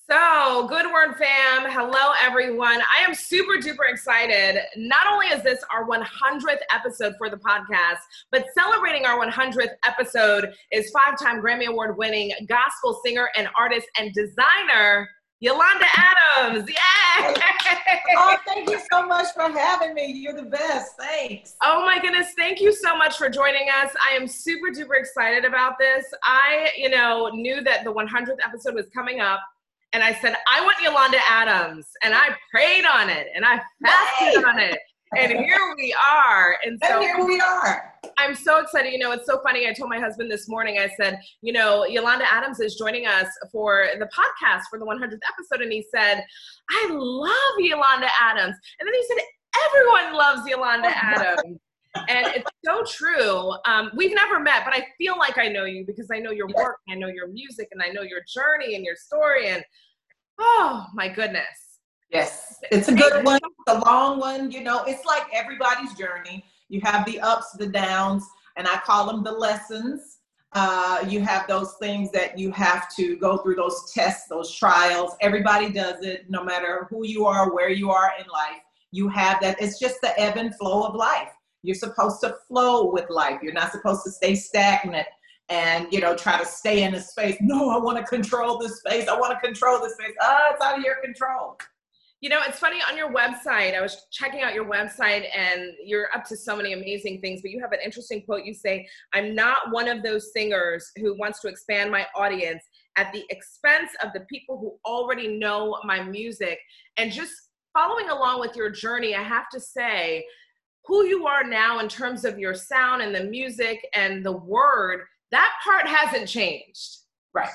So, Good Word fam, hello everyone. I am super duper excited. Not only is this our 100th episode for the podcast, but celebrating our 100th episode is five-time Grammy Award winning gospel singer and artist and designer, Yolanda Adams. Yay! Oh, thank you so much for having me. You're the best. Thanks. Oh my goodness. Thank you so much for joining us. I am super duper excited about this. I, knew that the 100th episode was coming up. And I said, I want Yolanda Adams. And I prayed on it. And I fasted on it. And here we are. And here we are. I'm so excited. It's so funny. I told my husband this morning, I said, Yolanda Adams is joining us for the podcast for the 100th episode. And he said, I love Yolanda Adams. And then he said, everyone loves Yolanda Adams. And it's so true. We've never met, but I feel like I know you because I know your work, I know your music, and I know your journey and your story. And oh my goodness. Yes, it's a good one. It's a long one. It's like everybody's journey. You have the ups, the downs, and I call them the lessons. You have those things that you have to go through, those tests, those trials. Everybody does it, no matter who you are, where you are in life. You have that. It's just the ebb and flow of life. You're supposed to flow with life. You're not supposed to stay stagnant and, try to stay in a space. No, I want to control this space. I want to control this space. It's out of your control. It's funny, on your website, I was checking out your website and you're up to so many amazing things, but you have an interesting quote. You say, I'm not one of those singers who wants to expand my audience at the expense of the people who already know my music. And just following along with your journey, I have to say, who you are now in terms of your sound and the music and the word, that part hasn't changed. Right.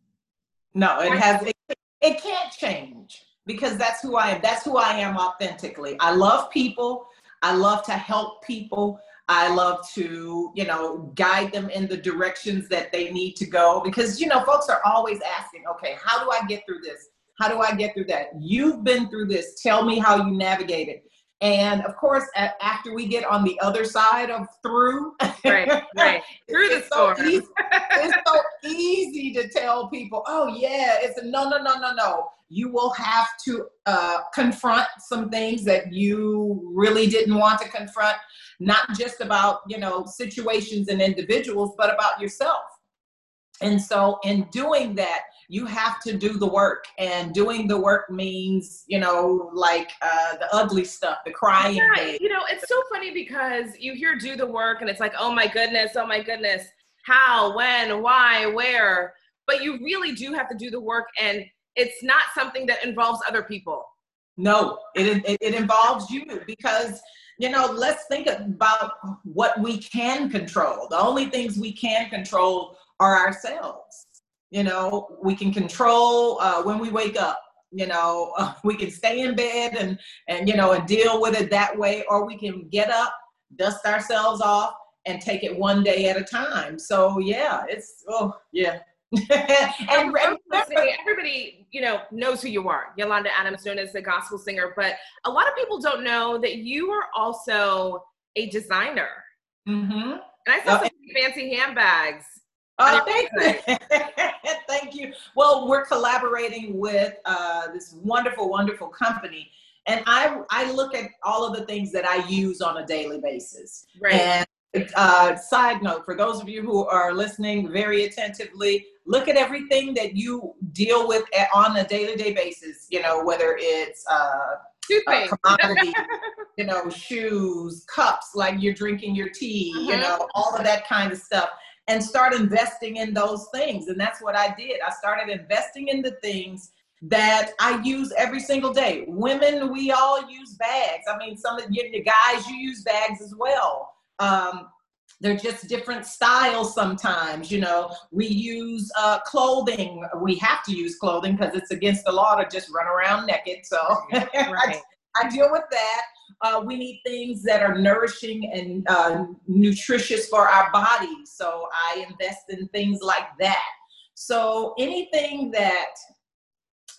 No, it has. It can't change because that's who I am. That's who I am authentically. I love people. I love to help people. I love to, guide them in the directions that they need to go because, folks are always asking, okay, how do I get through this? How do I get through that? You've been through this. Tell me how you navigate it. And of course, after we get on the other side of through, right, through the storm. It's so easy to tell people, oh yeah, it's a no. You will have to confront some things that you really didn't want to confront, not just about, situations and individuals, but about yourself. And so in doing that, you have to do the work, and doing the work means, the ugly stuff, the crying. Yeah, it's so funny because you hear do the work and it's like, oh my goodness, how, when, why, where, but you really do have to do the work, and it's not something that involves other people. No, it involves you because, let's think about what we can control. The only things we can control are ourselves. We can control when we wake up, we can stay in bed and deal with it that way, or we can get up, dust ourselves off and take it one day at a time. So yeah, And everybody, knows who you are. Yolanda Adams, known as the gospel singer, but a lot of people don't know that you are also a designer. Mm-hmm. And I saw some fancy handbags. Oh, thank you. Well, we're collaborating with this wonderful, wonderful company. And I look at all of the things that I use on a daily basis. Right. And side note, for those of you who are listening very attentively, look at everything that you deal with on a day-to-day basis, whether it's commodity, shoes, cups, like you're drinking your tea, all of that kind of stuff. And start investing in those things. And that's what I did. I started investing in the things that I use every single day. Women, we all use bags. I mean, some of the guys, you use bags as well. They're just different styles sometimes, We use clothing. We have to use clothing because it's against the law to just run around naked. So right. I deal with that. We need things that are nourishing and nutritious for our bodies. So I invest in things like that. So anything that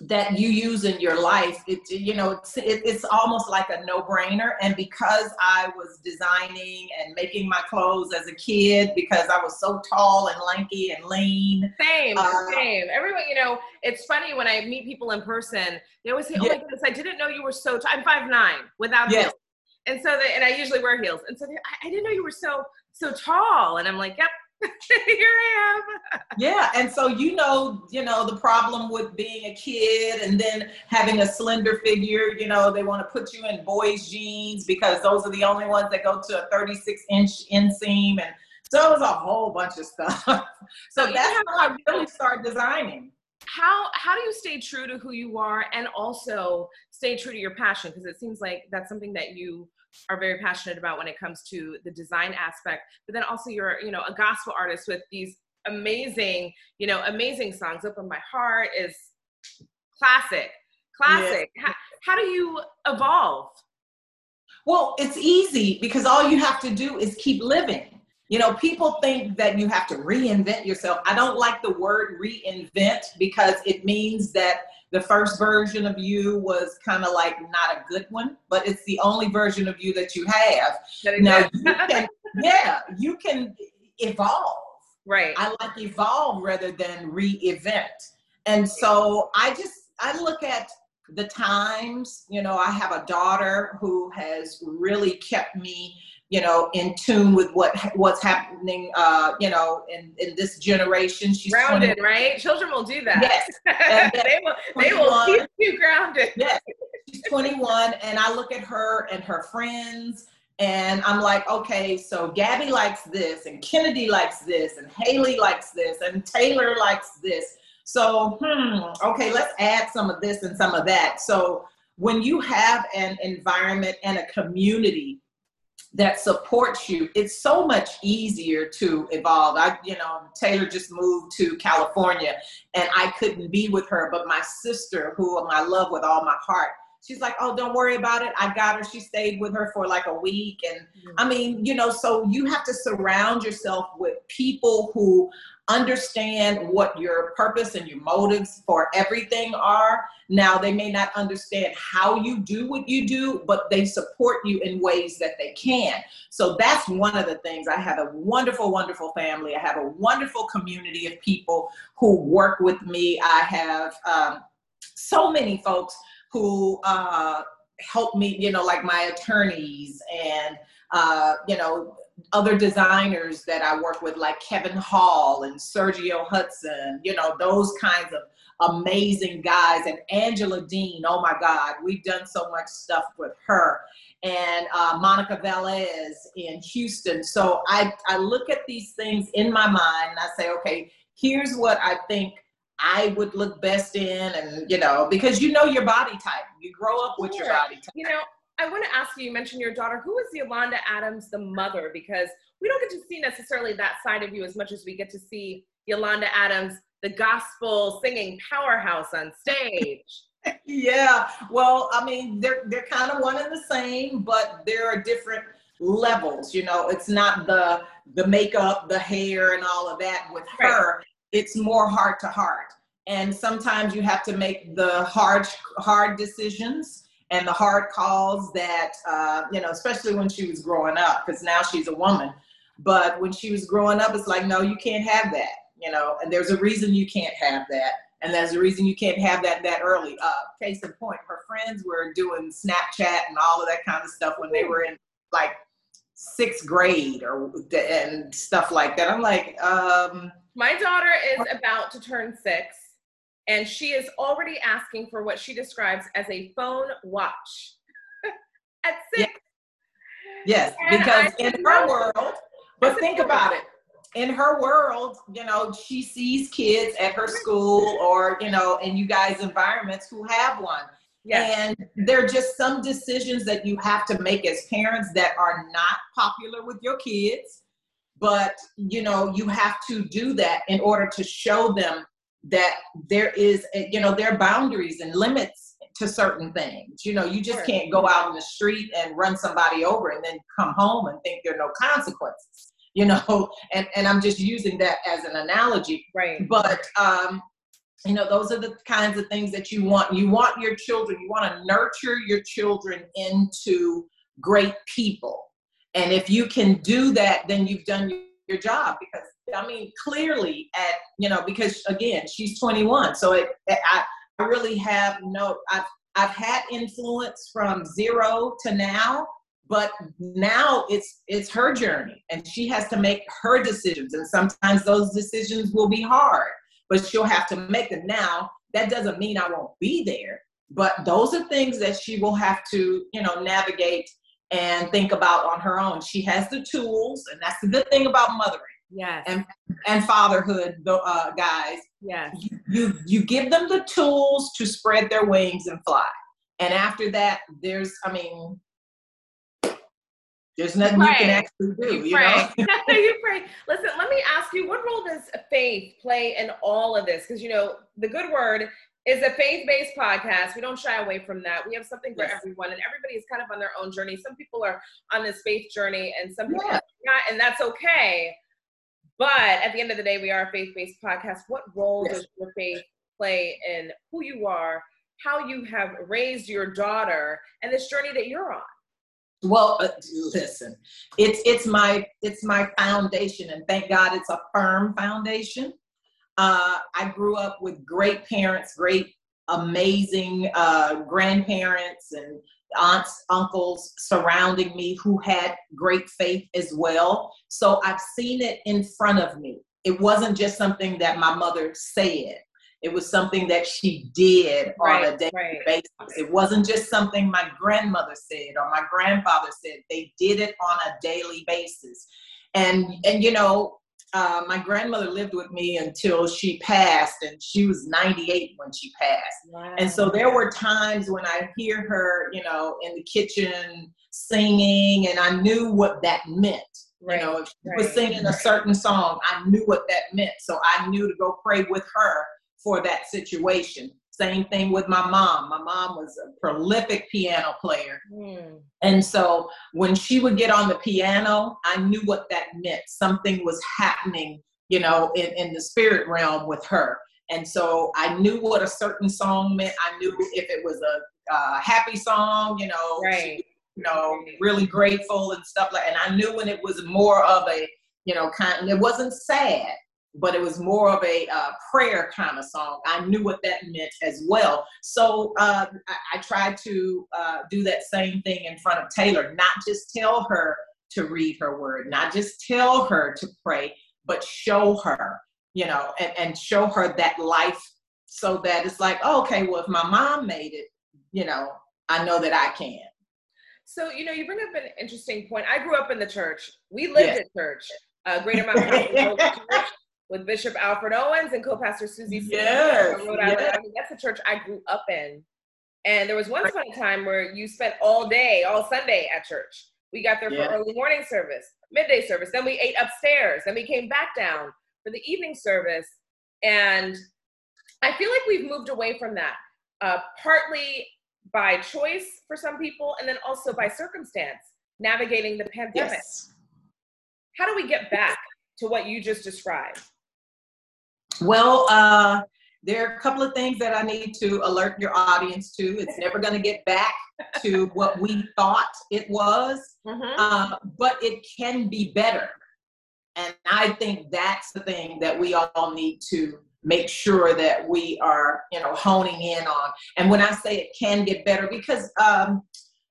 that you use in your life, it's almost like a no-brainer. And because I was designing and making my clothes as a kid, because I was so tall and lanky and lean. Same. Everyone, it's funny when I meet people in person, they always say, oh my goodness, I didn't know you were so tall. I'm 5'9" without heels. And so and I usually wear heels. And so I didn't know you were so tall. And I'm like, yep. Here I am. Yeah, and so the problem with being a kid and then having a slender figure, they want to put you in boys jeans because those are the only ones that go to a 36-inch inseam, and so it was a whole bunch of stuff. So that's how I really started designing. How do you stay true to who you are and also stay true to your passion? Because it seems like that's something that you are very passionate about when it comes to the design aspect, but then also you're, a gospel artist with these amazing songs. Open My Heart is classic. Yeah. How do you evolve? Well, it's easy because all you have to do is keep living. People think that you have to reinvent yourself. I don't like the word reinvent because it means that the first version of you was kind of like not a good one, but it's the only version of you that you have. Now you can evolve. Right. I like evolve rather than re-event. And so I look at the times. I have a daughter who has really kept me in tune with what's happening, in this generation. She's grounded, right? Children will do that. Yes. they will keep you grounded. Yes. She's 21, and I look at her and her friends, and I'm like, okay, so Gabby likes this, and Kennedy likes this, and Haley likes this, and Taylor likes this. So, okay, let's add some of this and some of that. So when you have an environment and a community that supports you, it's so much easier to evolve. Taylor just moved to California and I couldn't be with her, but my sister, who I love with all my heart, she's like, oh, don't worry about it. I got her. She stayed with her for like a week. And so you have to surround yourself with people who understand what your purpose and your motives for everything are. Now, they may not understand how you do what you do, but they support you in ways that they can. So that's one of the things. I have a wonderful, wonderful family. I have a wonderful community of people who work with me. I have so many folks who help me, like my attorneys and, other designers that I work with, like Kevin Hall and Sergio Hudson, those kinds of amazing guys. And Angela Dean, oh my God, we've done so much stuff with her. And Monica Velez in Houston. So I look at these things in my mind and I say, okay, here's what I think I would look best in. And, because your body type, you grow up with your body type. I want to ask you, you mentioned your daughter. Who is Yolanda Adams, the mother? Because we don't get to see necessarily that side of you as much as we get to see Yolanda Adams, the gospel singing powerhouse on stage. Yeah, well, I mean, they're kind of one and the same, but there are different levels. It's not the makeup, the hair, and all of that. With her, it's more heart to heart. And sometimes you have to make the hard decisions and the hard calls that, especially when she was growing up, because now she's a woman. But when she was growing up, it's like, no, you can't have that, and there's a reason you can't have that. And there's a reason you can't have that early. Case in point, her friends were doing Snapchat and all of that kind of stuff when they were in like 6th grade and stuff like that. I'm like, my daughter is about to turn 6. And she is already asking for what she describes as a phone watch at 6. Yes, because in her world, but think about it. In her world, she sees kids at her school or, in you guys' environments who have one. Yes. And there are just some decisions that you have to make as parents that are not popular with your kids. But, you have to do that in order to show them that there is, there are boundaries and limits to certain things. You just can't go out in the street and run somebody over and then come home and think there are no consequences, and I'm just using that as an analogy. Right. But You know, those are the kinds of things that you want. You want your children, you want to nurture your children into great people. And if you can do that, then you've done your job. Because, I mean, clearly because again, she's 21. So I really have I've had influence from 0 to now, but now it's her journey and she has to make her decisions. And sometimes those decisions will be hard, but she'll have to make them. Now, that doesn't mean I won't be there, but those are things that she will have to, navigate and think about on her own. She has the tools, and that's the good thing about mothering. Yes. And fatherhood, guys. Yes. You give them the tools to spread their wings and fly. And after that, there's nothing you can actually do. You pray. You pray. Listen, let me ask you, what role does faith play in all of this? Because, the Good Word is a faith-based podcast. We don't shy away from that. We have something for everyone, and everybody is kind of on their own journey. Some people are on this faith journey, and some people are not, and that's okay. But at the end of the day, we are a faith-based podcast. What role does your faith play in who you are, how you have raised your daughter, and this journey that you're on? Well, listen, it's my foundation, and thank God it's a firm foundation. I grew up with great parents, great, amazing grandparents and aunts, uncles surrounding me who had great faith as well. So I've seen it in front of me. It wasn't just something that my mother said. It was something that she did on a daily basis. It wasn't just something my grandmother said or my grandfather said. They did it on a daily basis. And my grandmother lived with me until she passed, and she was 98 when she passed. Wow. And so there were times when I hear her, in the kitchen singing, and I knew what that meant. If she was singing a certain song, I knew what that meant. So I knew to go pray with her for that situation. Same thing with my mom. My mom was a prolific piano player. And so when she would get on the piano, I knew what that meant. Something was happening, in the spirit realm with her. And so I knew what a certain song meant. I knew if it was a happy song, really grateful and stuff and I knew when it was more of a, it wasn't sad, but it was more of a prayer kind of song. I knew what that meant as well. So I tried to do that same thing in front of Taylor, not just tell her to read her word, not just tell her to pray, but show her, and show her that life so that it's like, oh, okay, well, if my mom made it, I know that I can. So, you bring up an interesting point. I grew up in the church. We lived at church, Greater Mount Church. With Bishop Alfred Owens and co-pastor Susie Rhode Island. I mean, that's the church I grew up in. And there was once upon a time where you spent all Sunday at church. We got there for early morning service, midday service. Then we ate upstairs. Then we came back down for the evening service. And I feel like we've moved away from that, partly by choice for some people, and then also by circumstance, navigating the pandemic. How do we get back to what you just described? Well, there are a couple of things that I need to alert your audience to. It's never going to get back to what we thought it was, but it can be better. And I think that's the thing that we all need to make sure that we are, honing in on. And when I say it can get better, because, I'm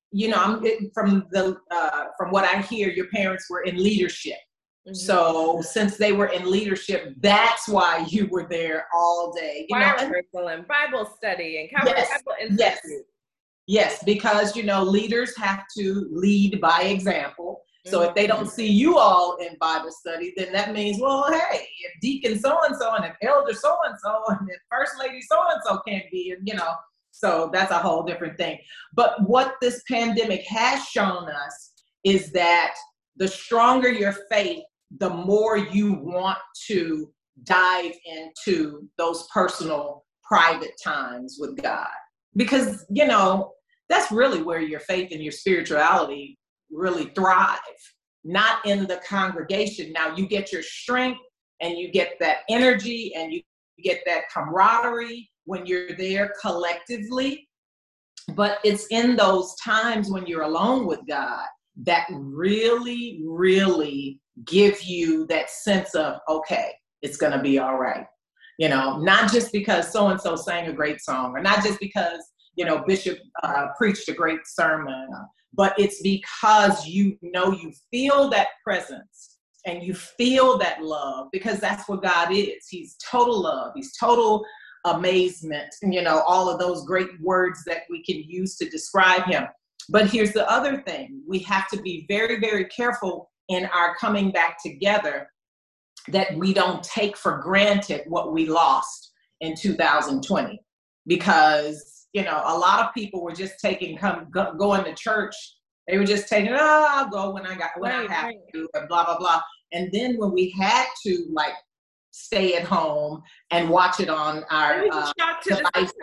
from what I hear, your parents were in leadership. So since they were in leadership, that's why you were there all day. Curriculum, Bible study, and Bible Institute. Yes, because, leaders have to lead by example. So if they don't see you all in Bible study, then that means, well, hey, if Deacon so-and-so and if Elder so-and-so and if First Lady so-and-so can't be, so that's a whole different thing. But what this pandemic has shown us is that the stronger your faith, the more you want to dive into those personal, private times with God. Because, that's really where your faith and your spirituality really thrive, not in the congregation. Now you get your strength and you get that energy and you you get that camaraderie when you're there collectively. But it's in those times when you're alone with God that really, really give you that sense of, okay, it's going to be all right. You know, not just because so-and-so sang a great song, or not just because, you know, Bishop preached a great sermon, but it's because you know, you feel that presence and you feel that love, because that's what God is. He's total love. He's total amazement, you know, all of those great words that we can use to describe him. But here's the other thing. We have to be very, very careful in our coming back together that we don't take for granted what we lost in 2020. Because, you know, a lot of people were just going to church. They were just taking, I'll go when I have to, and blah, blah, blah. And then when we had to, like, stay at home and watch it on our devices.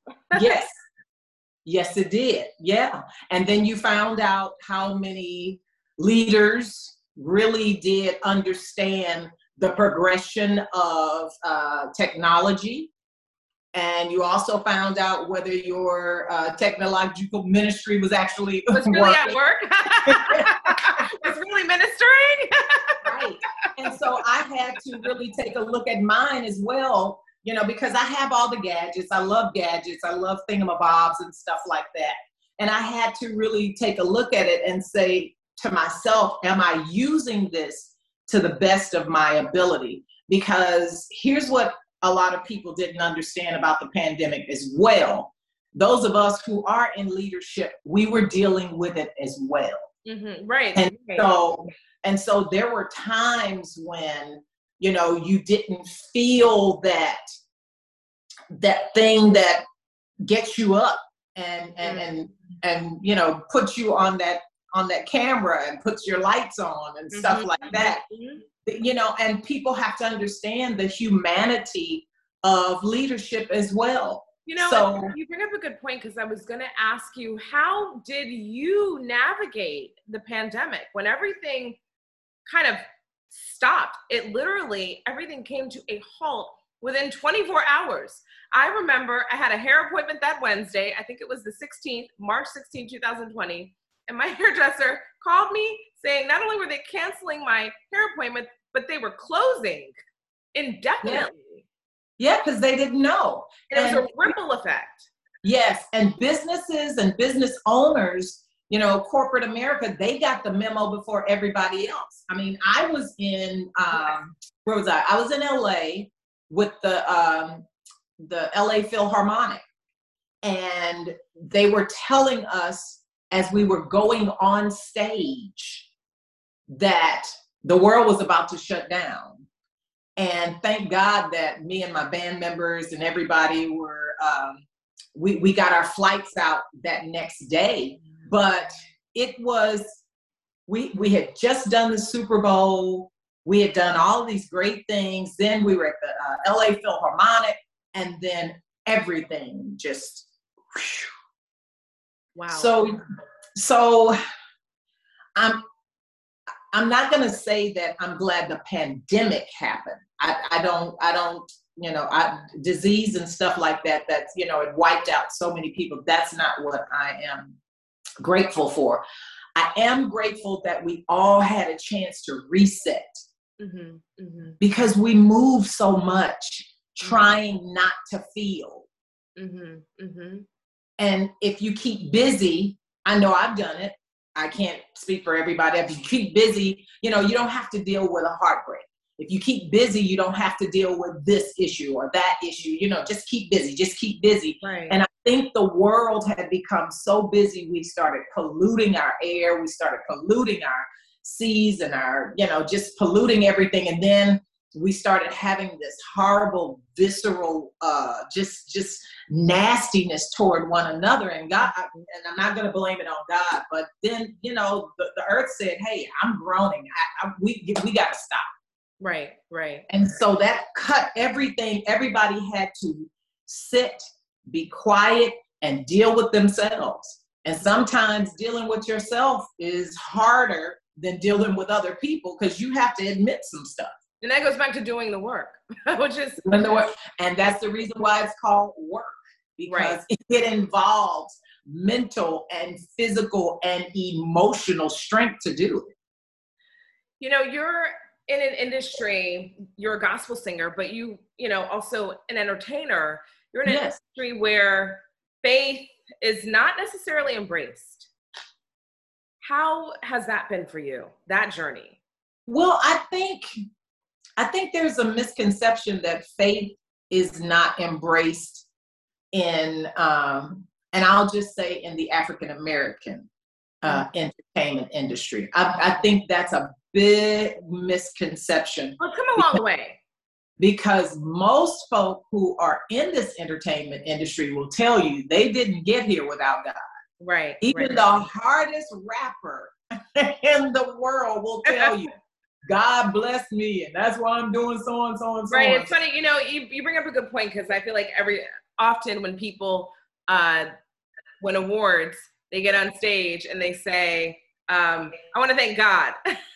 Yes, it did. Yeah. And then you found out how many leaders really did understand the progression of technology. And you also found out whether your technological ministry was actually really at work. Was really ministering. Right. And so I had to really take a look at mine as well, you know, because I have all the gadgets. I love gadgets. I love thingamabobs and stuff like that. And I had to really take a look at it and say to myself, am I using this to the best of my ability? Because here's what a lot of people didn't understand about the pandemic as well. Those of us who are in leadership, we were dealing with it as well. Mm-hmm. Right. And so there were times when, you know, you didn't feel that thing that gets you up and you know, puts you on that camera and puts your lights on and stuff like that. You know, and people have to understand the humanity of leadership as well. You know, so, you bring up a good point, because I was going to ask you, how did you navigate the pandemic when everything kind of stopped? It literally, everything came to a halt within 24 hours. I remember I had a hair appointment that Wednesday. I think it was the 16th, March 16, 2020. And my hairdresser called me saying not only were they canceling my hair appointment, but they were closing indefinitely. Yeah, because they didn't know. And it was a ripple effect. Yes, and businesses and business owners, you know, corporate America, they got the memo before everybody else. I mean, I was in, where was I? I was in LA with the LA Philharmonic. And they were telling us as we were going on stage that the world was about to shut down. And thank God that me and my band members and everybody were, we got our flights out that next day. But it was, we had just done the Super Bowl. We had done all of these great things. Then we were at the LA Philharmonic, and then everything just, whew. Wow. So I'm not going to say that I'm glad the pandemic happened. I don't, you know, disease and stuff like that, that's, you know, it wiped out so many people. That's not what I am grateful for. I am grateful that we all had a chance to reset, because we move so much trying not to feel. And if you keep busy, I know I've done it. I can't speak for everybody. If you keep busy, you know, you don't have to deal with a heartbreak. If you keep busy, you don't have to deal with this issue or that issue. You know, just keep busy, just keep busy. Right. And I think the world had become so busy, we started polluting our air, we started polluting our seas and our, you know, just polluting everything. And then we started having this horrible, visceral, just nastiness toward one another. And God, and I'm not going to blame it on God, but then, you know, the earth said, hey, I'm groaning. We got to stop. Right. And so that cut everything. Everybody had to sit, be quiet, and deal with themselves. And sometimes dealing with yourself is harder than dealing with other people, because you have to admit some stuff. And that goes back to doing the work, which is doing the work. And that's the reason why it's called work, because it involves mental and physical and emotional strength to do it. You know, you're in an industry, you're a gospel singer, but you know, also an entertainer. You're in an industry where faith is not necessarily embraced. How has that been for you, that journey? Well, I think there's a misconception that faith is not embraced in, and I'll just say in the African American entertainment industry. I think that's a big misconception. Well, come a long way. Because most folk who are in this entertainment industry will tell you they didn't get here without God. Right. Even the hardest rapper in the world will tell you, God blessed me, and that's why I'm doing so and so and so. Right. It's funny, you know, you bring up a good point, because I feel like often when people win awards, they get on stage and they say, I want to thank God.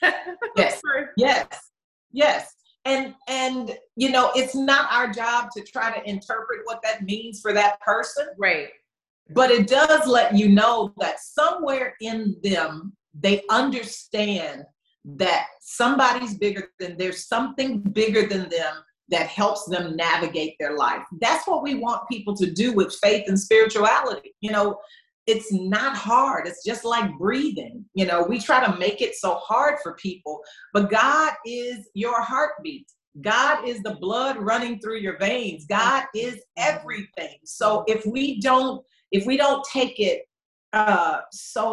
Yes. And you know, it's not our job to try to interpret what that means for that person. Right. But it does let you know that somewhere in them, they understand that somebody's bigger than, there's something bigger than them that helps them navigate their life. That's what we want people to do with faith and spirituality. You know, it's not hard. It's just like breathing. You know, we try to make it so hard for people, but God is your heartbeat. God is the blood running through your veins. God is everything. So if we don't take it I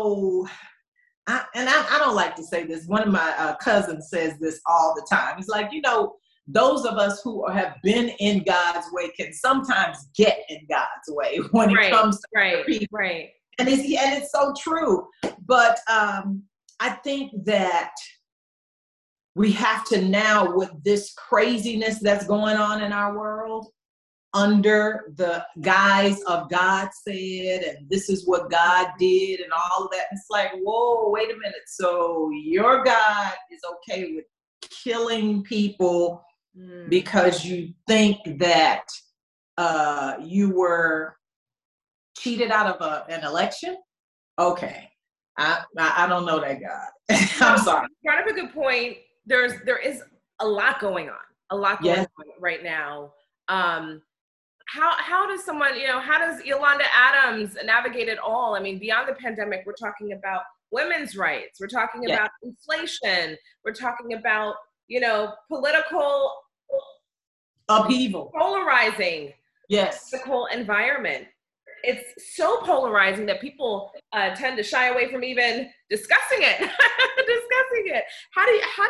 don't like to say this. One of my cousins says this all the time. It's like, you know, those of us who have been in God's way can sometimes get in God's way when it comes to people. Right. And it's so true. But I think that we have to now, with this craziness that's going on in our world, under the guise of God said, and this is what God did and all of that. It's like, whoa, wait a minute. So your God is okay with killing people because you think that you were cheated out of an election? Okay. I don't know that God. I'm sorry. You brought up a good point. There is a lot going on, right now. How does someone, you know, how does Yolanda Adams navigate it all? I mean, beyond the pandemic, we're talking about women's rights. We're talking about inflation. We're talking about, you know, political upheaval, polarizing political environment. It's so polarizing that people tend to shy away from even discussing it. How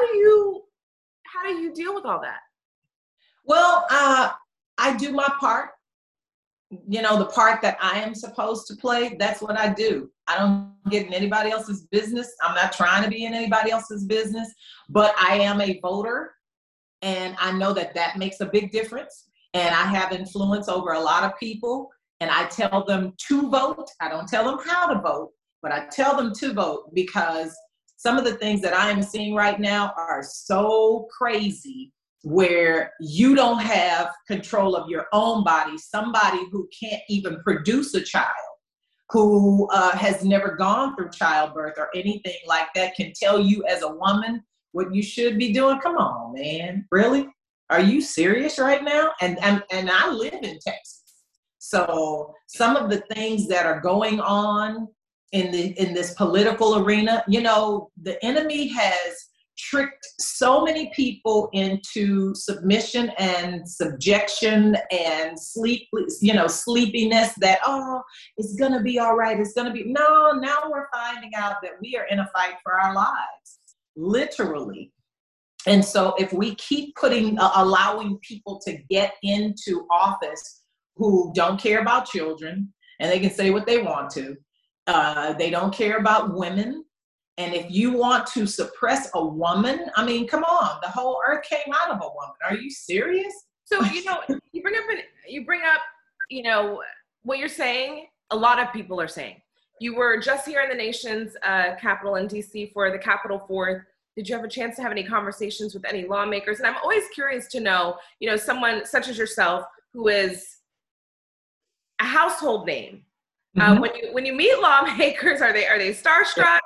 do you deal with all that? Well, I do my part. You know, the part that I am supposed to play, that's what I do. I don't get in anybody else's business. I'm not trying to be in anybody else's business, but I am a voter, and I know that that makes a big difference. And I have influence over a lot of people, and I tell them to vote. I don't tell them how to vote, but I tell them to vote, because some of the things that I am seeing right now are so crazy, where you don't have control of your own body. Somebody who can't even produce a child, who has never gone through childbirth or anything like that, can tell you as a woman what you should be doing. Come on, man. Really? Are you serious right now? And I live in Texas. So some of the things that are going on in this political arena, you know, the enemy has tricked so many people into submission and subjection and sleepiness, that, oh, it's going to be all right. It's going to be, no, now we're finding out that we are in a fight for our lives, literally. And so if we keep allowing people to get into office who don't care about children, and they can say what they want to, they don't care about women. And if you want to suppress a woman, I mean, come on, the whole earth came out of a woman. Are you serious? So, you know, you bring up, you know, what you're saying, a lot of people are saying. You were just here in the nation's capital in DC for the Capitol 4th. Did you have a chance to have any conversations with any lawmakers? And I'm always curious to know, you know, someone such as yourself who is a household name. When you meet lawmakers, are they starstruck?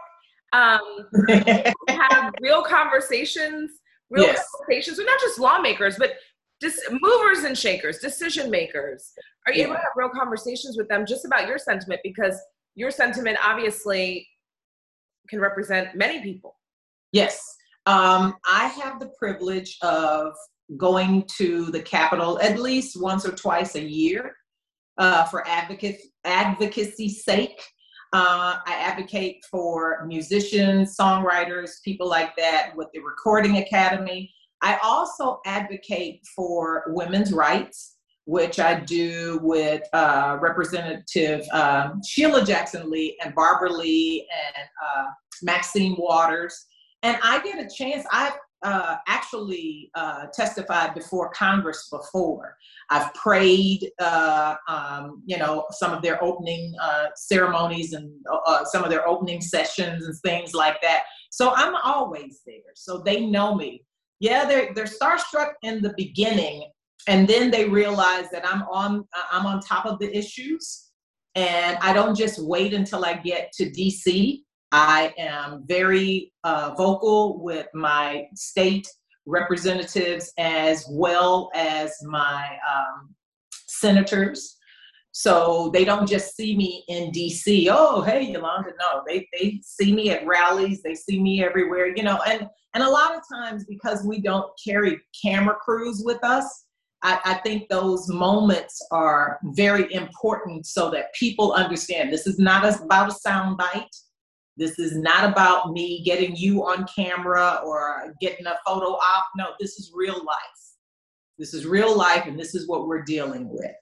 Have real conversations, conversations with not just lawmakers, but just movers and shakers, decision makers. Are you able to have real conversations with them just about your sentiment? Because your sentiment obviously can represent many people. Yes. I have the privilege of going to the Capitol at least once or twice a year for advocacy's sake. I advocate for musicians, songwriters, people like that with the Recording Academy. I also advocate for women's rights, which I do with Representative Sheila Jackson Lee and Barbara Lee and Maxine Waters. And I get a chance, I've actually testified before Congress before. I've prayed, you know, some of their opening ceremonies and some of their opening sessions and things like that. So I'm always there. So they know me. Yeah, they're starstruck in the beginning, and then they realize that I'm on top of the issues, and I don't just wait until I get to DC. I am very vocal with my state representatives as well as my senators. So they don't just see me in DC. Oh, hey, Yolanda. No, they see me at rallies. They see me everywhere, you know, and a lot of times because we don't carry camera crews with us, I think those moments are very important so that people understand this is not about a sound bite. This is not about me getting you on camera or getting a photo op. No, this is real life. This is real life, and this is what we're dealing with.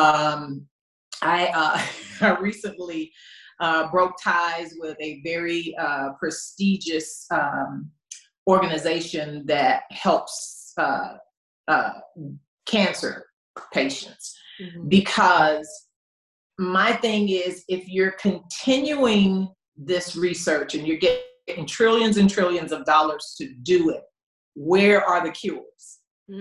I recently broke ties with a very prestigious organization that helps cancer patients. Mm-hmm. Because my thing is, if you're continuing this research and you're getting trillions and trillions of dollars to do it, where are the cures?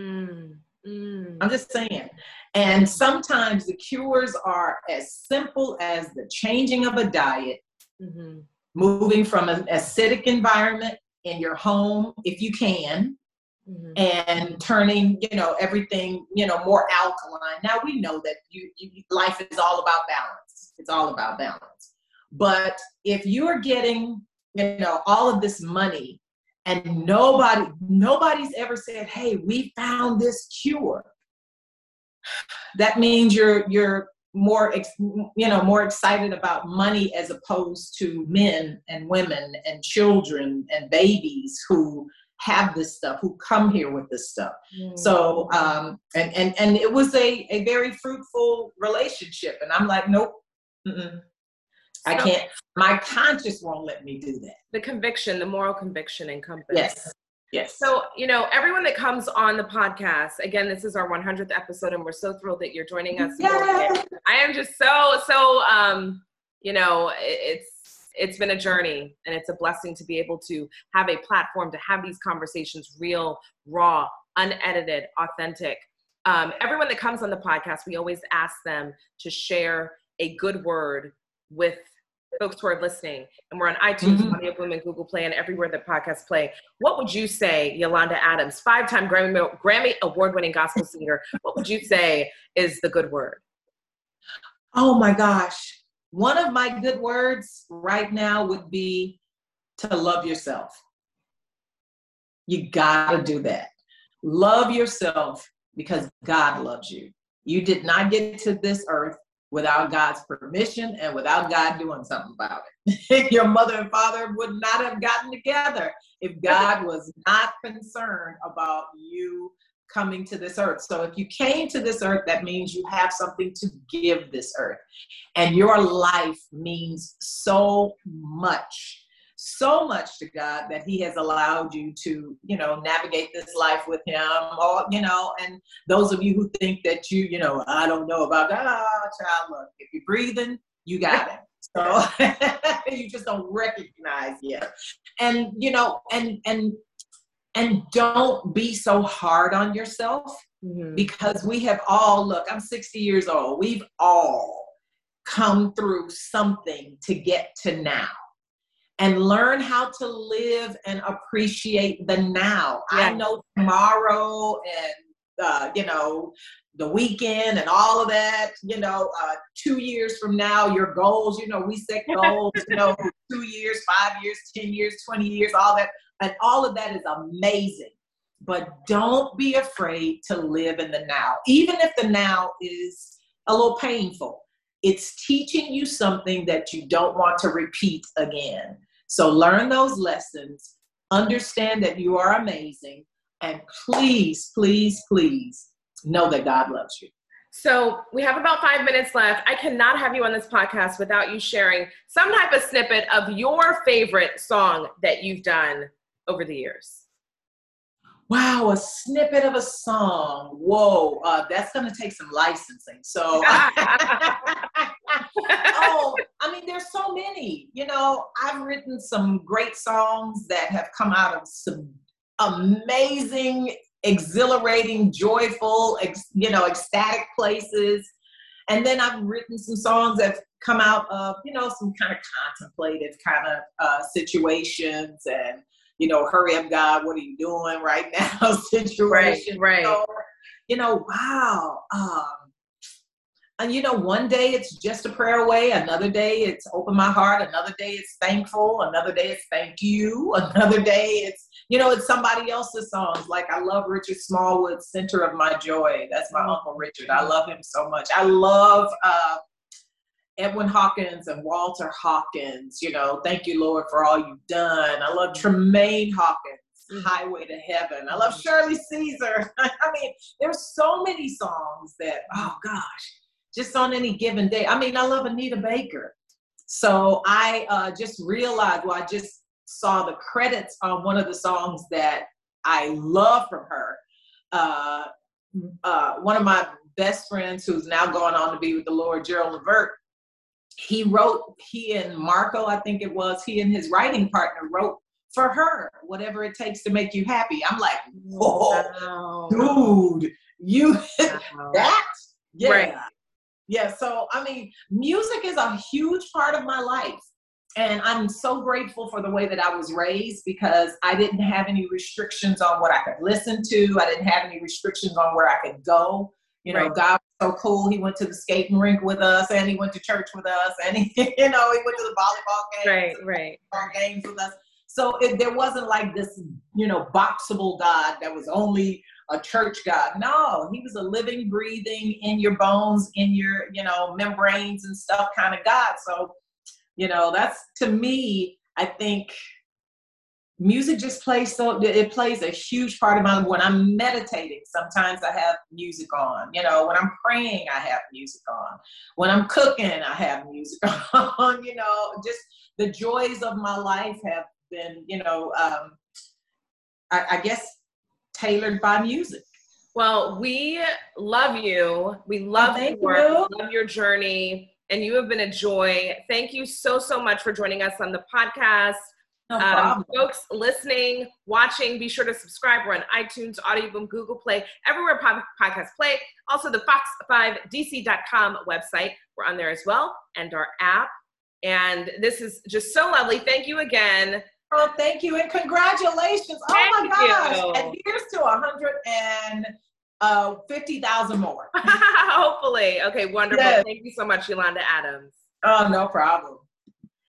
I'm just saying. And sometimes the cures are as simple as the changing of a diet, mm-hmm. moving from an acidic environment in your home, if you can, mm-hmm. and turning, you know, everything, you know, more alkaline. Now we know that life is all about balance. It's all about balance. But if you're getting, you know, all of this money and nobody's ever said, hey, we found this cure, that means you're more, you know, more excited about money as opposed to men and women and children and babies who have this stuff, who come here with this stuff. Mm. So, and it was a very fruitful relationship. And I'm like, nope, I can't, my conscience won't let me do that. The conviction, the moral conviction encompassed. Yes. Yes. So, you know, everyone that comes on the podcast, again, this is our 100th episode, and we're so thrilled that you're joining us. I am just so, you know, it's been a journey, and it's a blessing to be able to have a platform to have these conversations, real, raw, unedited, authentic. Everyone that comes on the podcast, we always ask them to share a good word with folks who are listening, and we're on iTunes, mm-hmm. Audio Boom, and Google Play, and everywhere that podcasts play. What would you say, Yolanda Adams, 5-time Grammy award-winning gospel singer, what would you say is the good word? Oh my gosh. One of my good words right now would be to love yourself. You gotta do that. Love yourself because God loves you. You did not get to this earth without God's permission and without God doing something about it. Your mother and father would not have gotten together if God was not concerned about you coming to this earth. So if you came to this earth, that means you have something to give this earth. And your life means so much to God that he has allowed you to, you know, navigate this life with him, or, you know, and those of you who think that you know, I don't know about God, child, look, if you're breathing, you got it. So you just don't recognize yet. And, you know, and don't be so hard on yourself, because we have all, look, I'm 60 years old. We've all come through something to get to now, and learn how to live and appreciate the now. Yeah. I know tomorrow and, you know, the weekend and all of that, you know, 2 years from now, your goals, you know, we set goals, you know, 2 years, 5 years, 10 years, 20 years, all that. And all of that is amazing. But don't be afraid to live in the now, even if the now is a little painful. It's teaching you something that you don't want to repeat again. So learn those lessons, understand that you are amazing, and please, please, please know that God loves you. So we have about 5 minutes left. I cannot have you on this podcast without you sharing some type of snippet of your favorite song that you've done over the years. Wow, a snippet of a song. Whoa, that's going to take some licensing. So, oh, I mean, there's so many. You know, I've written some great songs that have come out of some amazing, exhilarating, joyful, you know, ecstatic places. And then I've written some songs that have come out of, you know, some kind of contemplative kind of situations, and, you know, hurry up, God, what are you doing right now situation. Right. So, you know, wow. And, you know, one day it's just a prayer away. Another day it's open my heart. Another day it's thankful. Another day it's thank you. Another day it's, you know, it's somebody else's songs. Like, I love Richard Smallwood's Center of My Joy. That's my Uncle Richard. I love him so much. I love Edwin Hawkins and Walter Hawkins, you know, Thank You, Lord, for All You've Done. I love Tremaine Hawkins, Highway to Heaven. I love Shirley Caesar. I mean, there's so many songs that, oh gosh, just on any given day. I mean, I love Anita Baker. So I just realized, well, I just saw the credits on one of the songs that I love from her. One of my best friends, who's now going on to be with the Lord, Gerald Levert, he and Marco, I think it was, he and his writing partner wrote for her, Whatever It Takes to Make You Happy. I'm like, whoa, wow. Dude, you, wow. That? Yeah. Right. Yeah, so, I mean, music is a huge part of my life. And I'm so grateful for the way that I was raised, because I didn't have any restrictions on what I could listen to. I didn't have any restrictions on where I could go. You know, God was so cool. He went to the skating rink with us, and he went to church with us, and he, you know, he went to the volleyball games, games with us. So there wasn't like this, you know, boxable God that was only a church God. No, he was a living, breathing, in your bones, in your, you know, membranes and stuff kind of God. So, you know, that's, to me, I think music just plays it plays a huge part of my life. When I'm meditating, sometimes I have music on. You know, when I'm praying, I have music on. When I'm cooking, I have music on. You know, just the joys of my life have been, you know, I guess tailored by music. Well, we love you. We love your work. We love your journey. And you have been a joy. Thank you so, so much for joining us on the podcast. No problem. Folks listening, watching, be sure to subscribe. We're on iTunes, Audioboom, Google Play, everywhere podcasts play. Also, the fox5dc.com website. We're on there as well, and our app. And this is just so lovely. Thank you again. Oh, thank you. And congratulations. Oh, my gosh. And here's to 150,000 more. Hopefully. Okay, wonderful. Yes. Thank you so much, Yolanda Adams. Oh, no problem.